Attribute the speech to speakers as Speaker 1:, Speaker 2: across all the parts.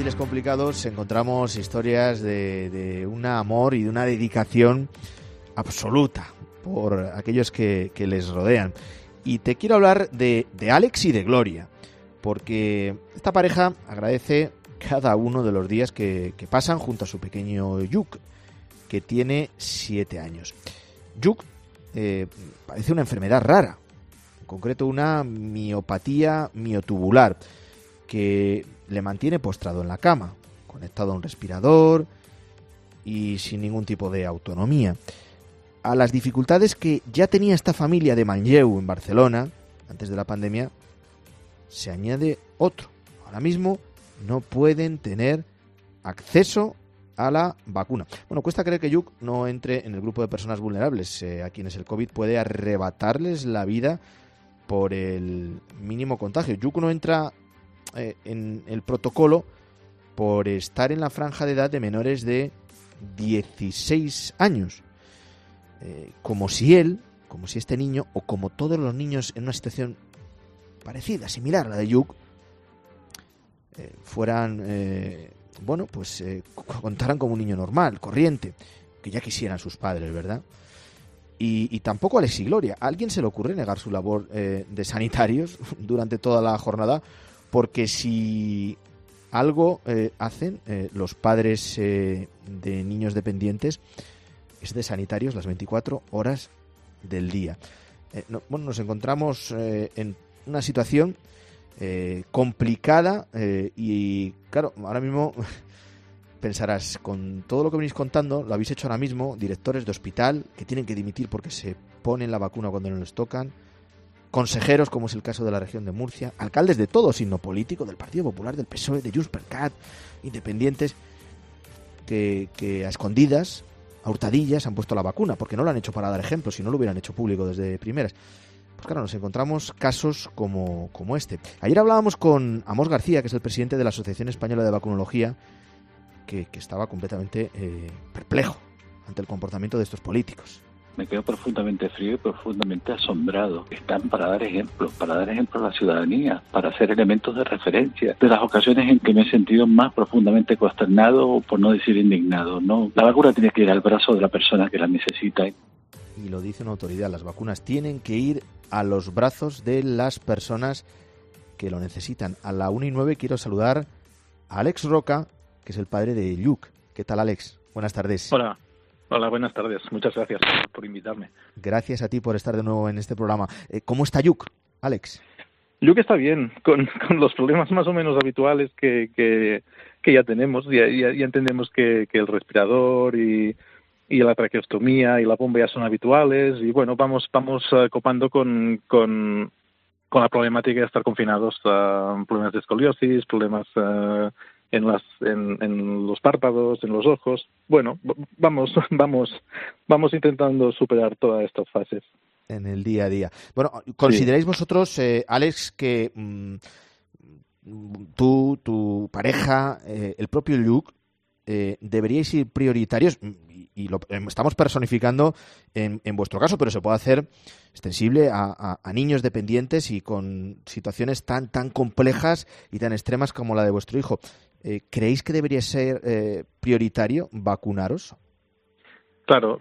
Speaker 1: difíciles, complicados, encontramos historias de un amor y de una dedicación absoluta por aquellos que les rodean. Y te quiero hablar de Alex y de Gloria, porque esta pareja agradece cada uno de los días que pasan junto a su pequeño Lluc, que tiene 7 años. Lluc padece una enfermedad rara, en concreto una miopatía miotubular, que le mantiene postrado en la cama, conectado a un respirador y sin ningún tipo de autonomía. A las dificultades que ya tenía esta familia de Manlleu en Barcelona, antes de la pandemia, se añade otro. Ahora mismo no pueden tener acceso a la vacuna. Bueno, cuesta creer que Lluc no entre en el grupo de personas vulnerables, a quienes el COVID puede arrebatarles la vida por el mínimo contagio. Lluc no entra en el protocolo por estar en la franja de edad de menores de 16 años. Como si este niño, o como todos los niños en una situación parecida, similar a la de Lluc, contaran como un niño normal, corriente, que ya quisieran sus padres, ¿verdad? Y tampoco a Alex y Gloria. ¿A alguien se le ocurre negar su labor de sanitarios durante toda la jornada? Porque si algo hacen los padres de niños dependientes es de sanitarios las 24 horas del día. Nos encontramos en una situación complicada y claro, ahora mismo pensarás, con todo lo que venís contando, lo habéis hecho ahora mismo, directores de hospital que tienen que dimitir porque se ponen la vacuna cuando no les tocan, consejeros, como es el caso de la región de Murcia, alcaldes de todo signo político, del Partido Popular, del PSOE, de Junts per Cat, independientes, que a escondidas, a hurtadillas, han puesto la vacuna, porque no lo han hecho para dar ejemplo, si no lo hubieran hecho público desde primeras. Pues claro, nos encontramos casos como este. Ayer hablábamos con Amos García, que es el presidente de la Asociación Española de Vacunología, que estaba completamente perplejo ante el comportamiento de estos políticos.
Speaker 2: Me quedo profundamente frío y profundamente asombrado. Están para dar ejemplo a la ciudadanía, para ser elementos de referencia. De las ocasiones en que me he sentido más profundamente consternado, por no decir indignado, ¿no? La vacuna tiene que ir al brazo de la persona que la necesita.
Speaker 1: Y lo dice una autoridad, las vacunas tienen que ir a los brazos de las personas que lo necesitan. A la 1:09 quiero saludar a Alex Roca, que es el padre de Lluc. ¿Qué tal, Alex? Buenas tardes.
Speaker 3: Hola, buenas tardes. Muchas gracias por invitarme.
Speaker 1: Gracias a ti por estar de nuevo en este programa. ¿Cómo está Lluc, Alex?
Speaker 3: Lluc está bien, con los problemas más o menos habituales que ya tenemos. Ya entendemos que el respirador y la traqueostomía y la bomba ya son habituales. Y bueno, vamos copando con la problemática de estar confinados, problemas de escoliosis, problemas en los párpados, en los ojos. Bueno, vamos intentando superar todas estas fases.
Speaker 1: En el día a día. Bueno, ¿consideráis vosotros, Alex, que tú, tu pareja, el propio Lluc, deberíais ir prioritarios, y lo estamos personificando en vuestro caso, pero se puede hacer extensible a niños dependientes y con situaciones tan complejas y tan extremas como la de vuestro hijo? ¿Creéis que debería ser prioritario vacunaros?
Speaker 3: Claro,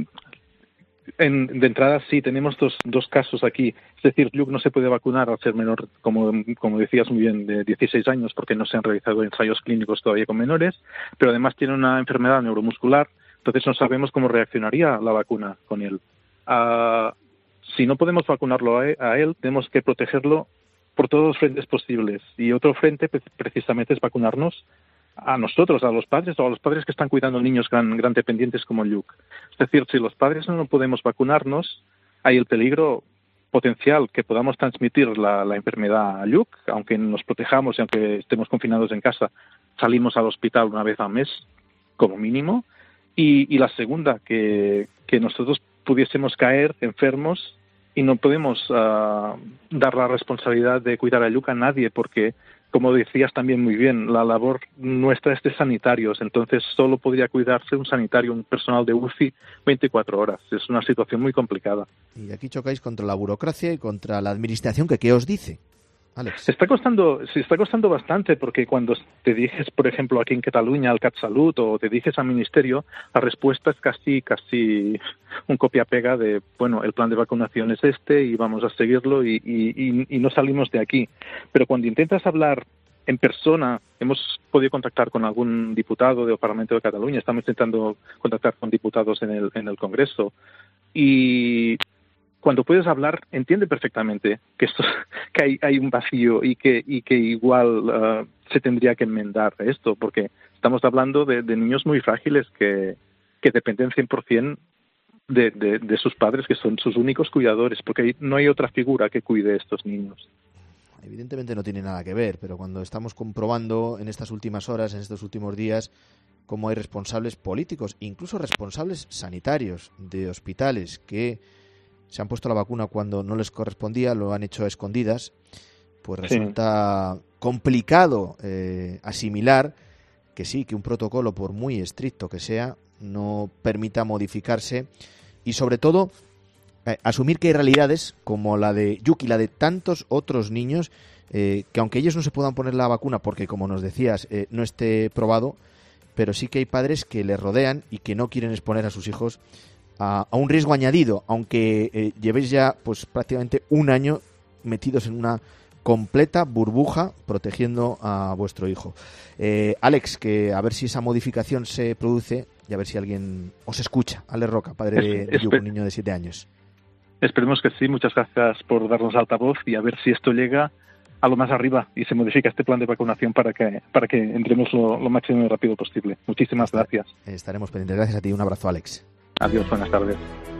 Speaker 3: de entrada sí, tenemos dos casos aquí. Es decir, Lluc no se puede vacunar al ser menor, como decías muy bien, de 16 años, porque no se han realizado ensayos clínicos todavía con menores, pero además tiene una enfermedad neuromuscular, entonces no sabemos cómo reaccionaría la vacuna con él. Si no podemos vacunarlo a él, tenemos que protegerlo por todos los frentes posibles. Y otro frente precisamente es vacunarnos a nosotros, a los padres o a los padres que están cuidando niños gran dependientes como Lluc. Es decir, si los padres no podemos vacunarnos, hay el peligro potencial que podamos transmitir la enfermedad a Lluc, aunque nos protejamos y aunque estemos confinados en casa, salimos al hospital una vez al mes, como mínimo. Y la segunda, que nosotros pudiésemos caer enfermos y no podemos dar la responsabilidad de cuidar a Lluc a nadie, porque, como decías también muy bien, la labor nuestra es de sanitarios, entonces solo podría cuidarse un sanitario, un personal de UCI 24 horas. Es una situación muy complicada.
Speaker 1: Y aquí chocáis contra la burocracia y contra la administración, que ¿qué os dice? Alex?
Speaker 3: Se está costando bastante, porque cuando te diriges, por ejemplo, aquí en Cataluña al CatSalut o te diriges al Ministerio, la respuesta es casi un copia-pega de, bueno, el plan de vacunación es este y vamos a seguirlo y no salimos de aquí. Pero cuando intentas hablar en persona, hemos podido contactar con algún diputado del Parlamento de Cataluña, estamos intentando contactar con diputados en el Congreso, y cuando puedes hablar, entiende perfectamente que hay un vacío y que igual se tendría que enmendar esto, porque estamos hablando de niños muy frágiles que dependen 100% de sus padres, que son sus únicos cuidadores, porque no hay otra figura que cuide a estos niños.
Speaker 1: Evidentemente no tiene nada que ver, pero cuando estamos comprobando en estas últimas horas, en estos últimos días, cómo hay responsables políticos, incluso responsables sanitarios de hospitales que se han puesto la vacuna cuando no les correspondía, lo han hecho a escondidas, pues resulta complicado asimilar que sí, que un protocolo, por muy estricto que sea, no permita modificarse y sobre todo asumir que hay realidades como la de Yuki, la de tantos otros niños que aunque ellos no se puedan poner la vacuna porque, como nos decías, no esté probado, pero sí que hay padres que les rodean y que no quieren exponer a sus hijos a un riesgo añadido, aunque llevéis ya pues prácticamente un año metidos en una completa burbuja protegiendo a vuestro hijo. Alex, que a ver si esa modificación se produce y a ver si alguien os escucha. Alex Roca, padre de Yuki, un niño de 7 años.
Speaker 3: Esperemos que sí. Muchas gracias por darnos altavoz y a ver si esto llega a lo más arriba y se modifica este plan de vacunación para que entremos lo máximo y rápido posible. Muchísimas gracias.
Speaker 1: Estaremos pendientes. Gracias a ti. Un abrazo, Alex.
Speaker 3: Adiós, buenas tardes.